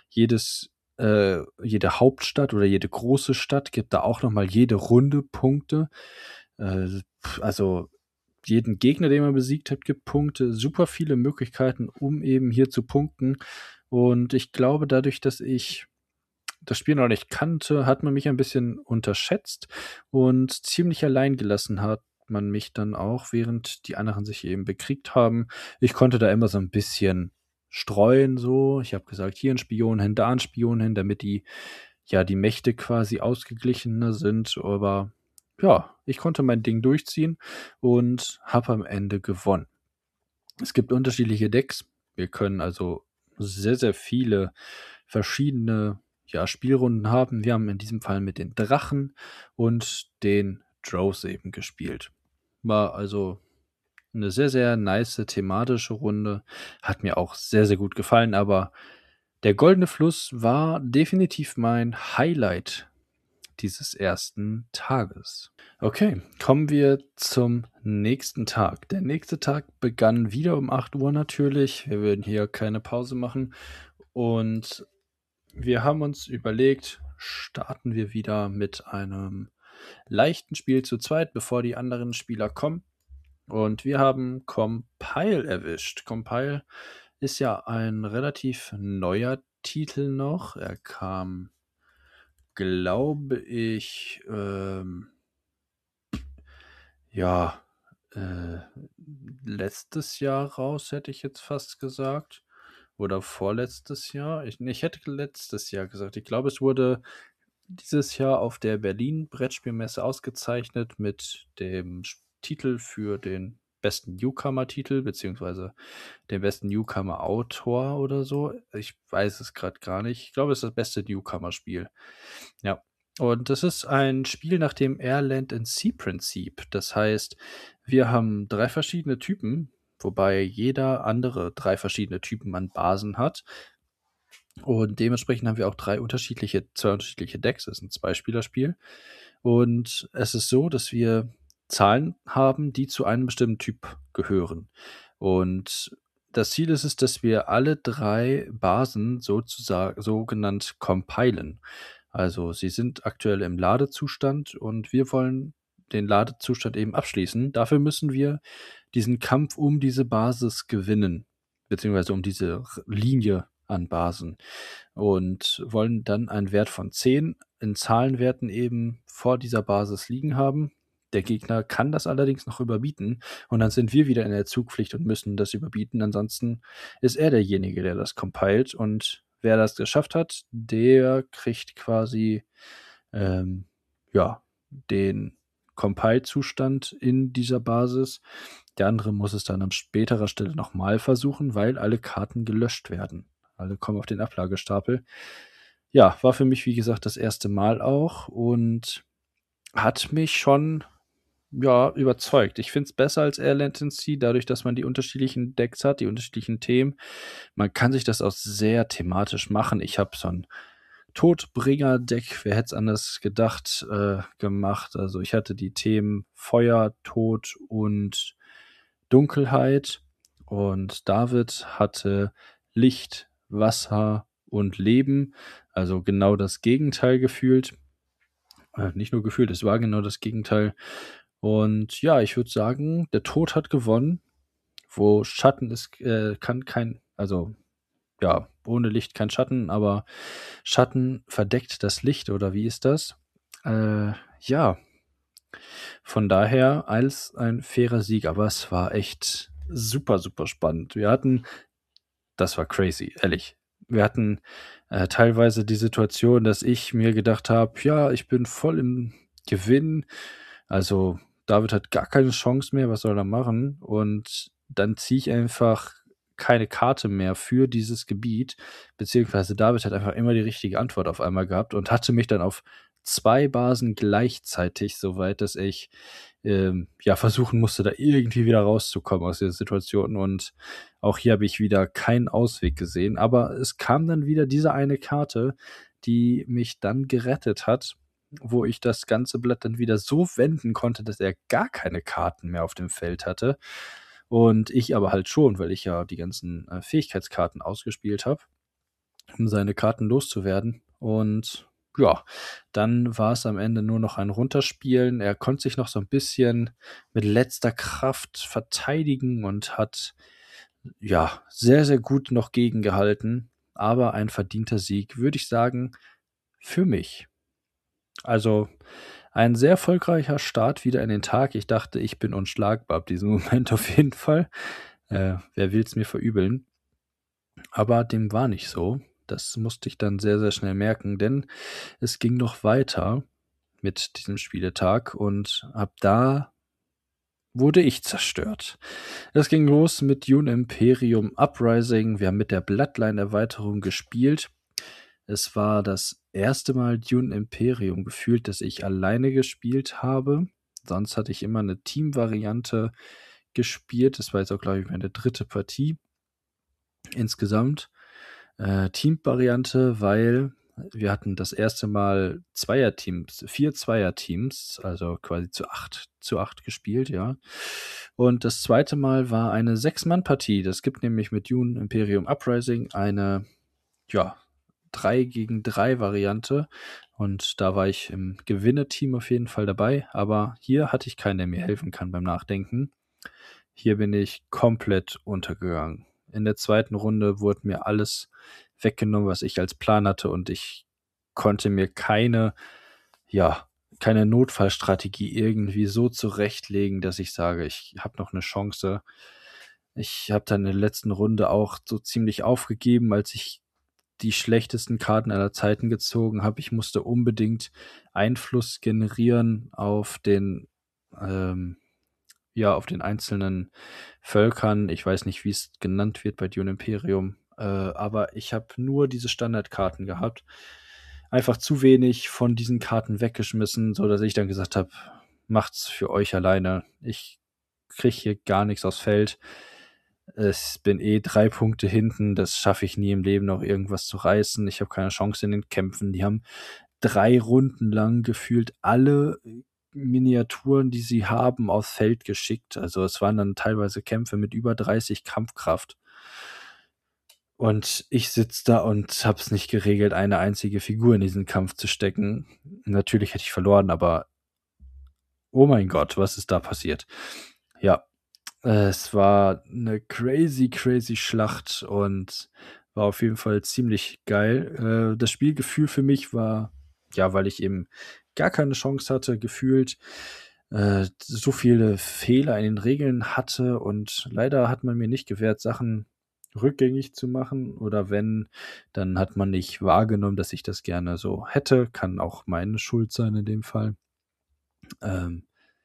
Jede Hauptstadt oder jede große Stadt gibt da auch noch mal jede Runde Punkte. Also jeden Gegner, den man besiegt hat, gibt Punkte. Super viele Möglichkeiten, um eben hier zu punkten. Und ich glaube, dadurch, dass ich das Spiel noch nicht kannte, hat man mich ein bisschen unterschätzt und ziemlich allein gelassen hat man mich dann auch, während die anderen sich eben bekriegt haben. Ich konnte da immer so ein bisschen streuen so. Ich habe gesagt: „Hier ein Spion hin, da ein Spion hin“, damit die Mächte quasi ausgeglichener sind. Aber ja, ich konnte mein Ding durchziehen und habe am Ende gewonnen. Es gibt unterschiedliche Decks. Wir können also sehr, sehr viele verschiedene, ja, Spielrunden haben. Wir haben in diesem Fall mit den Drachen und den Drows eben gespielt. War also eine sehr, sehr nice thematische Runde. Hat mir auch sehr, sehr gut gefallen, aber der Goldene Fluss war definitiv mein Highlight dieses ersten Tages. Okay, kommen wir zum nächsten Tag. Der nächste Tag begann wieder um 8 Uhr natürlich. Wir würden hier keine Pause machen. Und wir haben uns überlegt, starten wir wieder mit einem leichten Spiel zu zweit, bevor die anderen Spieler kommen. Und wir haben Compile erwischt. Compile ist ja ein relativ neuer Titel noch. Er kam, glaube ich, ja, äh, letztes Jahr raus, hätte ich jetzt fast gesagt. Oder vorletztes Jahr. Ich hätte letztes Jahr gesagt. Ich glaube, es wurde dieses Jahr auf der Berlin Brettspielmesse ausgezeichnet mit dem Titel für den besten Newcomer-Titel, beziehungsweise den besten Newcomer-Autor oder so. Ich weiß es gerade gar nicht. Ich glaube, es ist das beste Newcomer-Spiel. Ja. Und das ist ein Spiel nach dem Air-Land-and-Sea-Prinzip. Das heißt, wir haben 3 verschiedene Typen, wobei jeder andere 3 verschiedene Typen an Basen hat. Und dementsprechend haben wir auch 2 unterschiedliche Decks. Das ist ein Zweispielerspiel. Und es ist so, dass wir Zahlen haben, die zu einem bestimmten Typ gehören. Und das Ziel ist es, dass wir alle 3 Basen sozusagen sogenannt compilen. Also, sie sind aktuell im Ladezustand und wir wollen den Ladezustand eben abschließen. Dafür müssen wir diesen Kampf um diese Basis gewinnen, beziehungsweise um diese Linie an Basen und wollen dann einen Wert von 10 in Zahlenwerten eben vor dieser Basis liegen haben. Der Gegner kann das allerdings noch überbieten und dann sind wir wieder in der Zugpflicht und müssen das überbieten. Ansonsten ist er derjenige, der das compilt, und wer das geschafft hat, der kriegt quasi ähm, ja, den Compile-Zustand in dieser Basis. Der andere muss es dann an späterer Stelle nochmal versuchen, weil alle Karten gelöscht werden. Alle kommen auf den Ablagestapel. Ja, war für mich, wie gesagt, das erste Mal auch und hat mich schon, ja, überzeugt. Ich finde es besser als Air Latency, dadurch, dass man die unterschiedlichen Decks hat, die unterschiedlichen Themen. Man kann sich das auch sehr thematisch machen. Ich habe so ein Todbringer-Deck, wer hätte es anders gedacht, gemacht. Also ich hatte die Themen Feuer, Tod und Dunkelheit und David hatte Licht, Wasser und Leben. Also genau das Gegenteil gefühlt. Nicht nur gefühlt, es war genau das Gegenteil. Und ja, ich würde sagen, der Tod hat gewonnen. Wo Schatten ist, kann kein, also ja, ohne Licht kein Schatten, aber Schatten verdeckt das Licht, oder wie ist das? Ja, von daher als ein fairer Sieg, aber es war echt super, super spannend. Das war crazy, ehrlich. Wir hatten teilweise die Situation, dass ich mir gedacht habe, ja, ich bin voll im Gewinn. Also David hat gar keine Chance mehr, was soll er machen? Und dann ziehe ich einfach keine Karte mehr für dieses Gebiet, beziehungsweise David hat einfach immer die richtige Antwort auf einmal gehabt und hatte mich dann auf 2 Basen gleichzeitig, soweit dass ich ja versuchen musste, da irgendwie wieder rauszukommen aus der Situation. Und auch hier habe ich wieder keinen Ausweg gesehen. Aber es kam dann wieder diese eine Karte, die mich dann gerettet hat, wo ich das ganze Blatt dann wieder so wenden konnte, dass er gar keine Karten mehr auf dem Feld hatte. Und ich aber halt schon, weil ich ja die ganzen Fähigkeitskarten ausgespielt habe, um seine Karten loszuwerden. Und ja, dann war es am Ende nur noch ein Runterspielen. Er konnte sich noch so ein bisschen mit letzter Kraft verteidigen und hat ja sehr, sehr gut noch gegengehalten. Aber ein verdienter Sieg, würde ich sagen, für mich. Also ein sehr erfolgreicher Start wieder in den Tag. Ich dachte, ich bin unschlagbar ab diesem Moment auf jeden Fall. Wer will es mir verübeln? Aber dem war nicht so. Das musste ich dann sehr, sehr schnell merken, denn es ging noch weiter mit diesem Spieletag und ab da wurde ich zerstört. Es ging los mit Dune Imperium Uprising. Wir haben mit der Bloodline-Erweiterung gespielt. Es war das erste Mal Dune Imperium gefühlt, dass ich alleine gespielt habe. Sonst hatte ich immer eine Team-Variante gespielt. Das war jetzt auch, glaube ich, meine 3. Partie insgesamt. Team-Variante, weil wir hatten das erste Mal Zweierteams, 4 Zweierteams, also quasi zu acht gespielt, ja. Und das zweite Mal war eine 6-Mann-Partie. Das gibt nämlich mit Dune Imperium Uprising eine, ja, 3 gegen 3 Variante. Und da war ich im Gewinnerteam auf jeden Fall dabei. Aber hier hatte ich keinen, der mir helfen kann beim Nachdenken. Hier bin ich komplett untergegangen. In der zweiten Runde wurde mir alles weggenommen, was ich als Plan hatte, und ich konnte mir ja, keine Notfallstrategie irgendwie so zurechtlegen, dass ich sage, ich habe noch eine Chance. Ich habe dann in der letzten Runde auch so ziemlich aufgegeben, als ich die schlechtesten Karten aller Zeiten gezogen habe. Ich musste unbedingt Einfluss generieren auf den ja, auf den einzelnen Völkern. Ich weiß nicht, wie es genannt wird bei Dune Imperium, aber ich habe nur diese Standardkarten gehabt. Einfach zu wenig von diesen Karten weggeschmissen, so dass ich dann gesagt habe, macht's für euch alleine. Ich kriege hier gar nichts aufs Feld. Ich bin 3 Punkte hinten, das schaffe ich nie im Leben noch irgendwas zu reißen. Ich habe keine Chance in den Kämpfen. Die haben 3 Runden lang gefühlt alle Miniaturen, die sie haben, aufs Feld geschickt. Also es waren dann teilweise Kämpfe mit über 30 Kampfkraft. Und ich sitze da und habe es nicht geregelt, eine einzige Figur in diesen Kampf zu stecken. Natürlich hätte ich verloren, aber oh mein Gott, was ist da passiert? Ja, es war eine crazy, crazy Schlacht und war auf jeden Fall ziemlich geil. Das Spielgefühl für mich war, ja, weil ich eben gar keine Chance hatte, gefühlt, so viele Fehler in den Regeln hatte und leider hat man mir nicht gewährt, Sachen rückgängig zu machen oder wenn, dann hat man nicht wahrgenommen, dass ich das gerne so hätte. Kann auch meine Schuld sein in dem Fall. Ähm,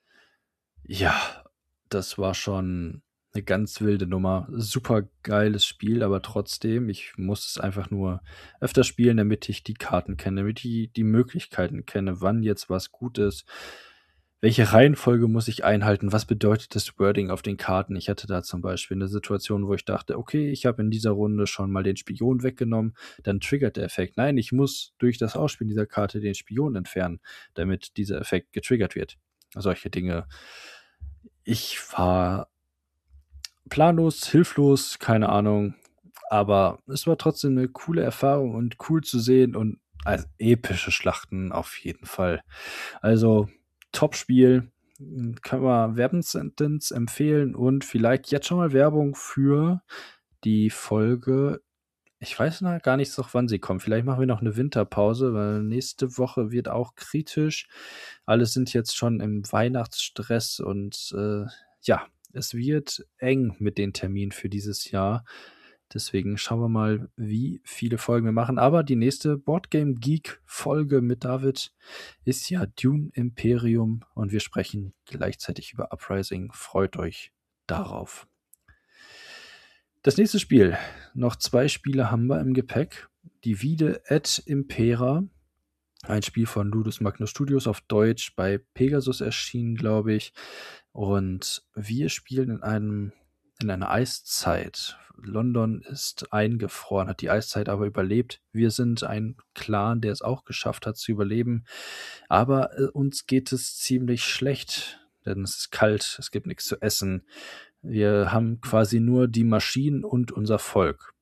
ja, das war schon eine ganz wilde Nummer. Super geiles Spiel, aber trotzdem, ich muss es einfach nur öfter spielen, damit ich die Karten kenne, damit ich die Möglichkeiten kenne, wann jetzt was gut ist. Welche Reihenfolge muss ich einhalten? Was bedeutet das Wording auf den Karten? Ich hatte da zum Beispiel eine Situation, wo ich dachte: „Okay, ich habe in dieser Runde schon mal den Spion weggenommen“, dann triggert der Effekt. Nein, ich muss durch das Ausspielen dieser Karte den Spion entfernen, damit dieser Effekt getriggert wird. Solche Dinge. Ich war planlos, hilflos, keine Ahnung, aber es war trotzdem eine coole Erfahrung und cool zu sehen und also epische Schlachten auf jeden Fall. Also, Top-Spiel, können wir wärmstens empfehlen und vielleicht jetzt schon mal Werbung für die Folge. Ich weiß noch gar nicht so, wann sie kommt. Vielleicht machen wir noch eine Winterpause, weil nächste Woche wird auch kritisch. Alle sind jetzt schon im Weihnachtsstress und, ja, es wird eng mit den Terminen für dieses Jahr. Deswegen schauen wir mal, wie viele Folgen wir machen. Aber die nächste Boardgame Geek Folge mit David ist ja Dune Imperium und wir sprechen gleichzeitig über Uprising. Freut euch darauf. Das nächste Spiel. Noch 2 Spiele haben wir im Gepäck. Divide et Impera. Ein Spiel von Ludus Magnus Studios auf Deutsch bei Pegasus erschienen, glaube ich. Und wir spielen in einer Eiszeit. London ist eingefroren, hat die Eiszeit aber überlebt. Wir sind ein Clan, der es auch geschafft hat zu überleben. Aber uns geht es ziemlich schlecht, denn es ist kalt, es gibt nichts zu essen. Wir haben quasi nur die Maschinen und unser Volk.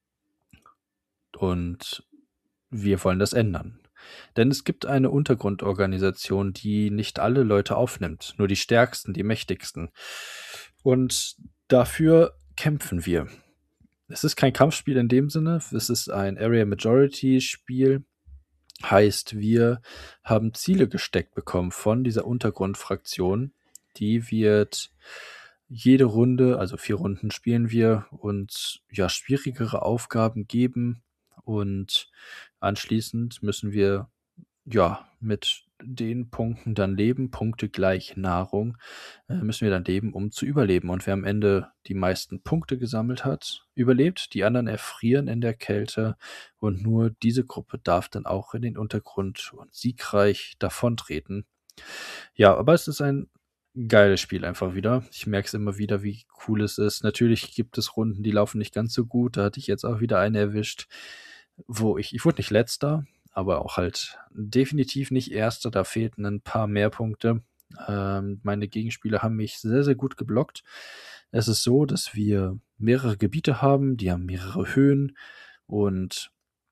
Und wir wollen das ändern. Denn es gibt eine Untergrundorganisation, die nicht alle Leute aufnimmt, nur die Stärksten, die Mächtigsten. Und dafür kämpfen wir. Es ist kein Kampfspiel in dem Sinne, es ist ein Area Majority Spiel. Heißt, wir haben Ziele gesteckt bekommen von dieser Untergrundfraktion. Die wird jede Runde, also 4 Runden spielen wir, uns ja schwierigere Aufgaben geben und anschließend müssen wir ja mit den Punkten dann leben, Punkte gleich Nahrung, müssen wir dann leben, um zu überleben. Und wer am Ende die meisten Punkte gesammelt hat, überlebt. Die anderen erfrieren in der Kälte und nur diese Gruppe darf dann auch in den Untergrund und siegreich davontreten. Ja, aber es ist ein geiles Spiel einfach wieder. Ich merke es immer wieder, wie cool es ist. Natürlich gibt es Runden, die laufen nicht ganz so gut. Da hatte ich jetzt auch wieder eine erwischt, wo ich wurde nicht Letzter, aber auch halt definitiv nicht Erster. Da fehlten ein paar mehr Punkte. Meine Gegenspieler haben mich sehr, sehr gut geblockt. Es ist so, dass wir mehrere Gebiete haben, die haben mehrere Höhen und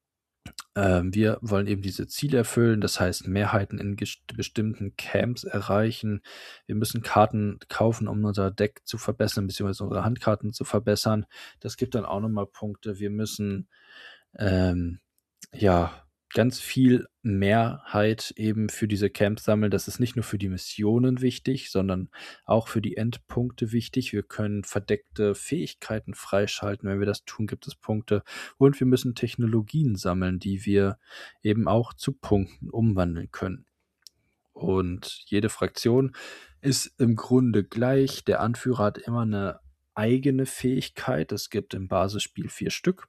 wir wollen eben diese Ziele erfüllen, das heißt Mehrheiten in bestimmten Camps erreichen. Wir müssen Karten kaufen, um unser Deck zu verbessern, beziehungsweise unsere Handkarten zu verbessern. Das gibt dann auch nochmal Punkte. Wir müssen ähm, ja, ganz viel Mehrheit eben für diese Camps sammeln. Das ist nicht nur für die Missionen wichtig, sondern auch für die Endpunkte wichtig. Wir können verdeckte Fähigkeiten freischalten. Wenn wir das tun, gibt es Punkte. Und wir müssen Technologien sammeln, die wir eben auch zu Punkten umwandeln können. Und jede Fraktion ist im Grunde gleich. Der Anführer hat immer eine eigene Fähigkeit. Es gibt im Basisspiel 4 Stück.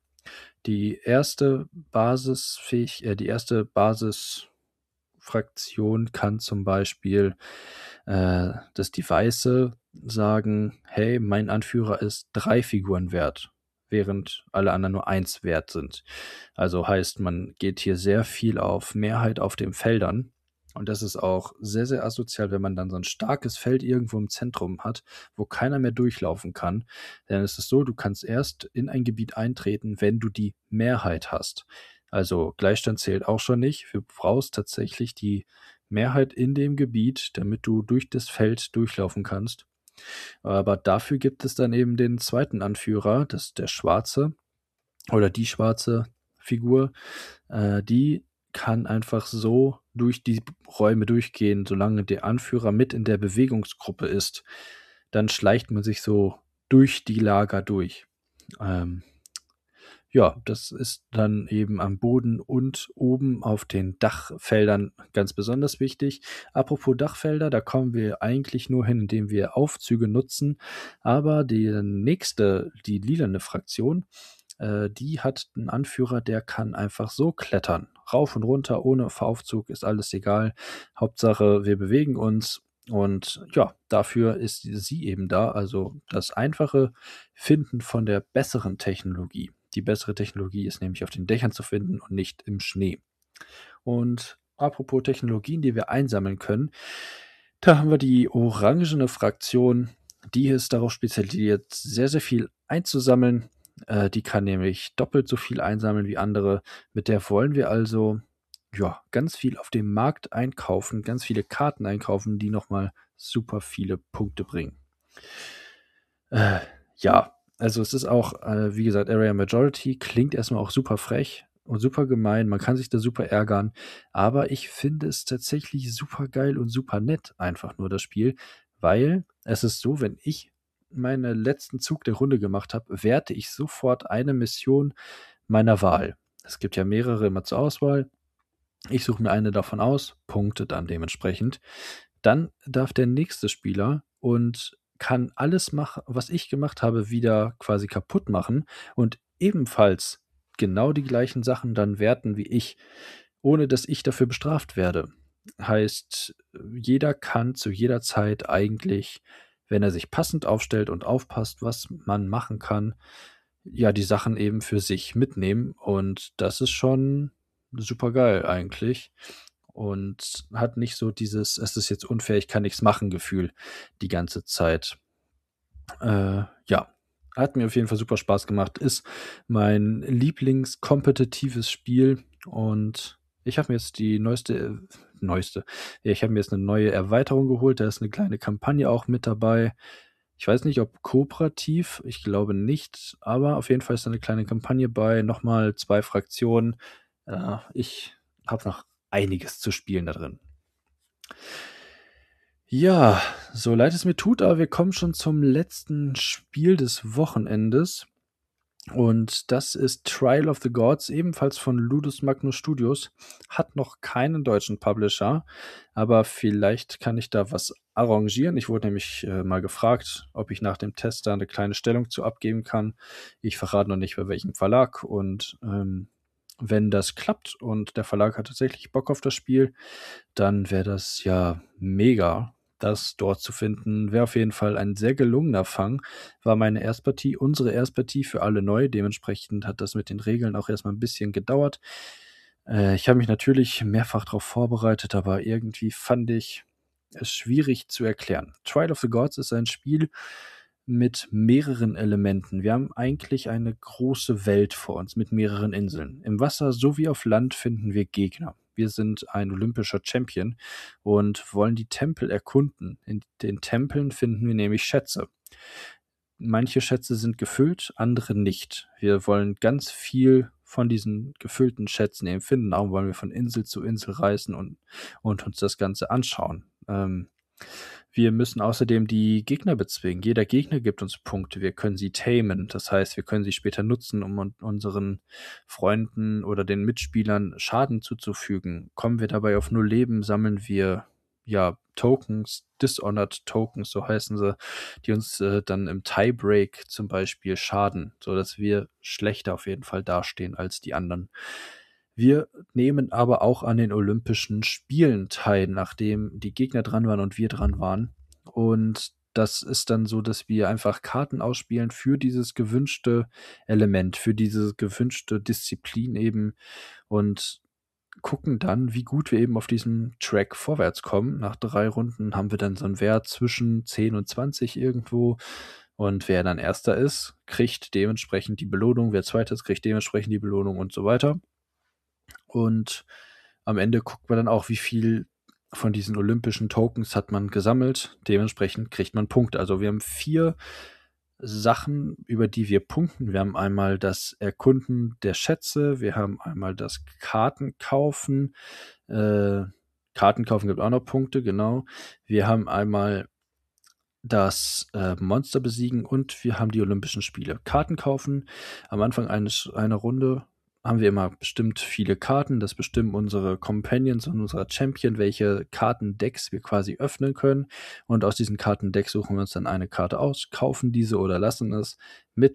Die erste Basisfraktion kann zum Beispiel das die Weiße sagen, hey, mein Anführer ist 3 Figuren wert, während alle anderen nur 1 wert sind. Also heißt, man geht hier sehr viel auf Mehrheit auf den Feldern. Und das ist auch sehr, sehr asozial, wenn man dann so ein starkes Feld irgendwo im Zentrum hat, wo keiner mehr durchlaufen kann. Denn es ist so, du kannst erst in ein Gebiet eintreten, wenn du die Mehrheit hast. Also Gleichstand zählt auch schon nicht. Du brauchst tatsächlich die Mehrheit in dem Gebiet, damit du durch das Feld durchlaufen kannst. Aber dafür gibt es dann eben den zweiten Anführer, das ist der Schwarze oder die schwarze Figur. Die kann einfach so durch die Räume durchgehen, solange der Anführer mit in der Bewegungsgruppe ist. Dann schleicht man sich so durch die Lager durch. Ähm, ja, das ist dann eben am Boden und oben auf den Dachfeldern ganz besonders wichtig. Apropos Dachfelder, da kommen wir eigentlich nur hin, indem wir Aufzüge nutzen. Aber die nächste, die lilane Fraktion, die hat einen Anführer, der kann einfach so klettern. Rauf und runter, ohne Aufzug ist alles egal. Hauptsache, wir bewegen uns. Und ja, dafür ist sie eben da. Also das einfache Finden von der besseren Technologie. Die bessere Technologie ist nämlich auf den Dächern zu finden und nicht im Schnee. Und apropos Technologien, die wir einsammeln können, da haben wir die orangene Fraktion. Die ist darauf spezialisiert, sehr, sehr viel einzusammeln. Die kann nämlich doppelt so viel einsammeln wie andere. Mit der wollen wir also ja, ganz viel auf dem Markt einkaufen, ganz viele Karten einkaufen, die nochmal super viele Punkte bringen. Äh, ja, also es ist auch, wie gesagt, Area Majority klingt erstmal auch super frech und super gemein. Man kann sich da super ärgern, aber ich finde es tatsächlich super geil und super nett, einfach nur das Spiel, weil es ist so, wenn ich meinen letzten Zug der Runde gemacht habe, werte ich sofort eine Mission meiner Wahl. Es gibt ja mehrere immer zur Auswahl. Ich suche mir eine davon aus, punkte dann dementsprechend. Dann darf der nächste Spieler und kann alles machen, was ich gemacht habe, wieder quasi kaputt machen und ebenfalls genau die gleichen Sachen dann werten wie ich, ohne dass ich dafür bestraft werde. Heißt, jeder kann zu jeder Zeit eigentlich, wenn er sich passend aufstellt und aufpasst, was man machen kann, ja, die Sachen eben für sich mitnehmen. Und das ist schon super geil eigentlich. Und hat nicht so dieses, es ist jetzt unfair, ich kann nichts machen Gefühl die ganze Zeit. Ja, hat mir auf jeden Fall super Spaß gemacht. Ist mein Lieblingskompetitives Spiel und ich habe mir jetzt die neueste, ja, ich habe mir jetzt eine neue Erweiterung geholt. Da ist eine kleine Kampagne auch mit dabei. Ich weiß nicht, ob kooperativ, ich glaube nicht, aber auf jeden Fall ist da eine kleine Kampagne bei, nochmal 2 Fraktionen. Ich habe noch einiges zu spielen da drin. Ja, so leid es mir tut, aber wir kommen schon zum letzten Spiel des Wochenendes. Und das ist Trial of the Gods, ebenfalls von Ludus Magnus Studios. Hat noch keinen deutschen Publisher, aber vielleicht kann ich da was arrangieren. Ich wurde nämlich mal gefragt, ob ich nach dem Test da eine kleine Stellung zu abgeben kann. Ich verrate noch nicht, bei welchem Verlag. Und wenn das klappt und der Verlag hat tatsächlich Bock auf das Spiel, dann wäre das ja mega, das dort zu finden. Wäre auf jeden Fall ein sehr gelungener Fang. War meine Erstpartie, unsere Erstpartie für alle neu. Dementsprechend hat das mit den Regeln auch erstmal ein bisschen gedauert. Ich habe mich natürlich mehrfach darauf vorbereitet, aber irgendwie fand ich es schwierig zu erklären. Trial of the Gods ist ein Spiel mit mehreren Elementen. Wir haben eigentlich eine große Welt vor uns mit mehreren Inseln. Im Wasser sowie auf Land finden wir Gegner. Wir sind ein olympischer Champion und wollen die Tempel erkunden. In den Tempeln finden wir nämlich Schätze. Manche Schätze sind gefüllt, andere nicht. Wir wollen ganz viel von diesen gefüllten Schätzen eben finden. Darum wollen wir von Insel zu Insel reisen und uns das Ganze anschauen. Wir müssen außerdem die Gegner bezwingen. Jeder Gegner gibt uns Punkte. Wir können sie tamen. Das heißt, wir können sie später nutzen, um unseren Freunden oder den Mitspielern Schaden zuzufügen. Kommen wir dabei auf 0 Leben, sammeln wir ja Tokens, Dishonored Tokens, so heißen sie, die uns dann im Tiebreak zum Beispiel schaden, sodass wir schlechter auf jeden Fall dastehen als die anderen. Wir nehmen aber auch an den Olympischen Spielen teil, nachdem die Gegner dran waren und wir dran waren. Und das ist dann so, dass wir einfach Karten ausspielen für dieses gewünschte Element, für diese gewünschte Disziplin eben. Und gucken dann, wie gut wir eben auf diesem Track vorwärts kommen. Nach 3 Runden haben wir dann so einen Wert zwischen 10 und 20 irgendwo. Und wer dann Erster ist, kriegt dementsprechend die Belohnung. Wer Zweiter ist, kriegt dementsprechend die Belohnung und so weiter. Und am Ende guckt man dann auch, wie viel von diesen olympischen Tokens hat man gesammelt. Dementsprechend kriegt man Punkte. Also wir haben 4 Sachen, über die wir punkten. Wir haben einmal das Erkunden der Schätze, wir haben einmal das Kartenkaufen. Kartenkaufen gibt auch noch Punkte, genau. Wir haben einmal das Monster besiegen und wir haben die Olympischen Spiele. Karten kaufen. Am Anfang einer Runde haben wir immer bestimmt viele Karten. Das bestimmen unsere Companions und unser Champion, welche Kartendecks wir quasi öffnen können. Und aus diesen Kartendecks suchen wir uns dann eine Karte aus, kaufen diese oder lassen es mit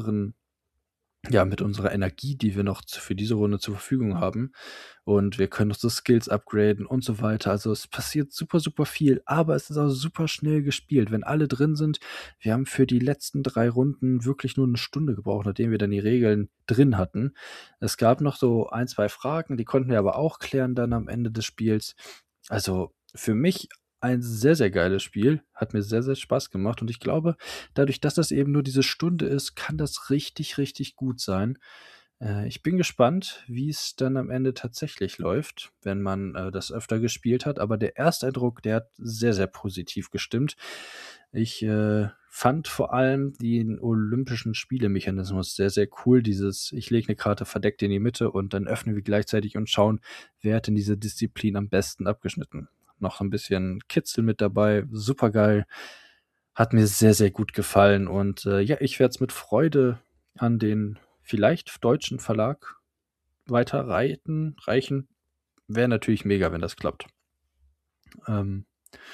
mit unserer Energie, die wir noch für diese Runde zur Verfügung haben. Und wir können unsere Skills upgraden und so weiter. Also es passiert super, super viel, aber es ist auch super schnell gespielt. Wenn alle drin sind, wir haben für die letzten 3 Runden wirklich nur 1 Stunde gebraucht, nachdem wir dann die Regeln drin hatten. Es gab noch so 1, 2 Fragen, die konnten wir aber auch klären dann am Ende des Spiels. Also für mich ein sehr, sehr geiles Spiel. Hat mir sehr, sehr Spaß gemacht und ich glaube, dadurch, dass das eben nur diese Stunde ist, kann das richtig, richtig gut sein. Ich bin gespannt, wie es dann am Ende tatsächlich läuft, wenn man das öfter gespielt hat. Aber der Ersteindruck, der hat sehr, sehr positiv gestimmt. Ich fand vor allem den Olympischen Spiele-Mechanismus sehr, sehr cool. Ich lege eine Karte verdeckt in die Mitte und dann öffnen wir gleichzeitig und schauen, wer hat in dieser Disziplin am besten abgeschnitten. Noch so ein bisschen Kitzel mit dabei, super geil. Hat mir sehr, sehr gut gefallen und ja, ich werde es mit Freude an den vielleicht deutschen Verlag reichen. Wäre natürlich mega, wenn das klappt. Ähm,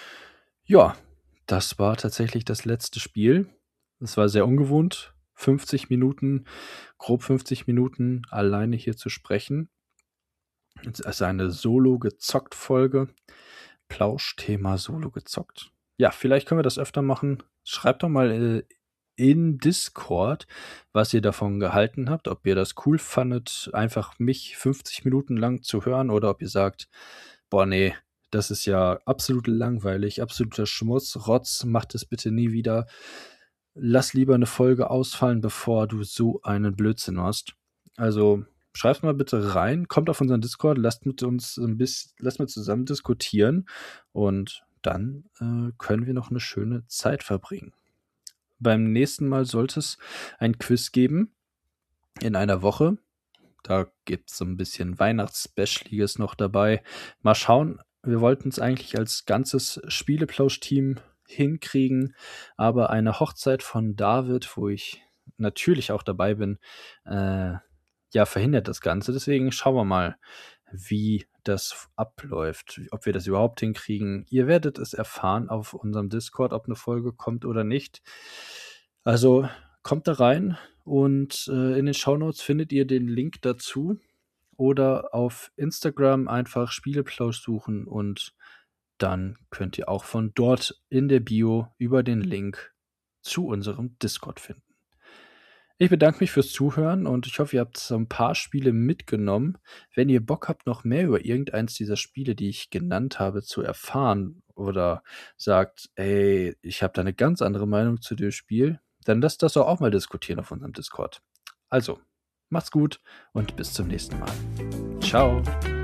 ja, das war tatsächlich das letzte Spiel. Es war sehr ungewohnt, 50 Minuten, grob 50 Minuten alleine hier zu sprechen. Es ist eine Solo-gezockt-Folge. Plauschthema Solo gezockt. Ja, vielleicht können wir das öfter machen. Schreibt doch mal in Discord, was ihr davon gehalten habt, ob ihr das cool fandet, einfach mich 50 Minuten lang zu hören oder ob ihr sagt, boah, nee, das ist ja absolut langweilig, absoluter Schmutz, Rotz, macht es bitte nie wieder. Lass lieber eine Folge ausfallen, bevor du so einen Blödsinn machst. Also schreibt mal bitte rein, kommt auf unseren Discord, lasst mit zusammen diskutieren und dann können wir noch eine schöne Zeit verbringen. Beim nächsten Mal sollte es ein Quiz geben in einer Woche. Da gibt es so ein bisschen Weihnachtsspecialiges noch dabei. Mal schauen, wir wollten es eigentlich als ganzes Spieleplausch-Team hinkriegen, aber eine Hochzeit von David, wo ich natürlich auch dabei bin, verhindert das Ganze. Deswegen schauen wir mal, wie das abläuft, ob wir das überhaupt hinkriegen. Ihr werdet es erfahren auf unserem Discord, ob eine Folge kommt oder nicht. Also kommt da rein und in den Shownotes findet ihr den Link dazu oder auf Instagram einfach Spieleplausch suchen und dann könnt ihr auch von dort in der Bio über den Link zu unserem Discord finden. Ich bedanke mich fürs Zuhören und ich hoffe, ihr habt so ein paar Spiele mitgenommen. Wenn ihr Bock habt, noch mehr über irgendeins dieser Spiele, die ich genannt habe, zu erfahren oder sagt, ey, ich habe da eine ganz andere Meinung zu dem Spiel, dann lasst das doch auch mal diskutieren auf unserem Discord. Also, macht's gut und bis zum nächsten Mal. Ciao.